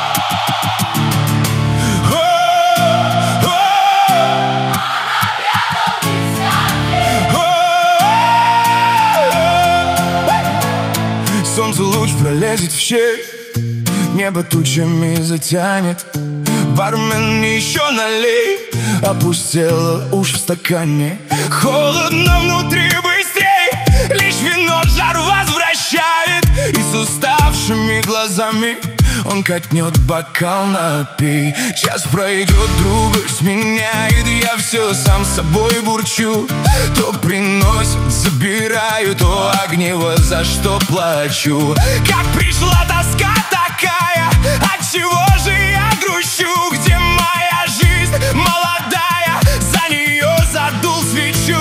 Солнце луч пролезет в щель, небо тучами затянет. Бармен, еще налей, опустела уж в стакане. Холодно внутри, быстрей, лишь вино жар возвращает. И с уставшими глазами он катнет бокал, напей. Час пройдет, друга сменяет. Я все сам с собой бурчу. То приносят, забираю, то огниво, за что плачу. Как пришла тоска такая, отчего же я грущу? Где моя жизнь молодая, за нее задул свечу.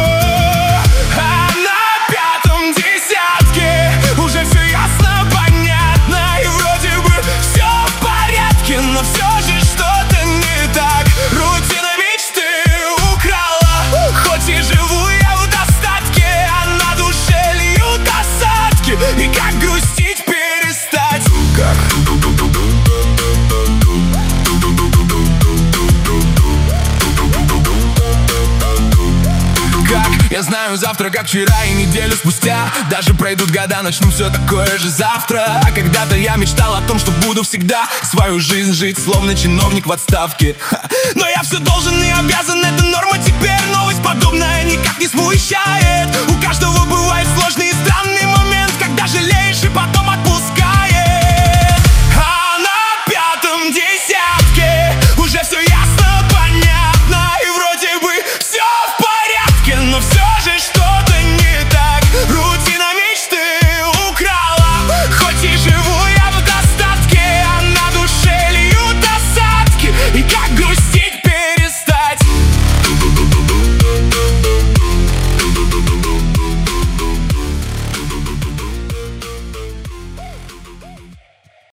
А на пятом десятке уже все ясно, понятно. И вроде бы все в порядке, но все же что-то не так. Рутина мечты украла, хоть и живу я в достатке, а на душе льют осадки. И как грустить перестать? Я знаю завтра, как вчера и неделю спустя. Даже пройдут года, начну все такое же завтра. А когда-то я мечтал о том, что буду всегда свою жизнь жить, словно чиновник в отставке. Но я все должен и обязан, это норма теперь. Новость подобная никак не смущает. У каждого бывает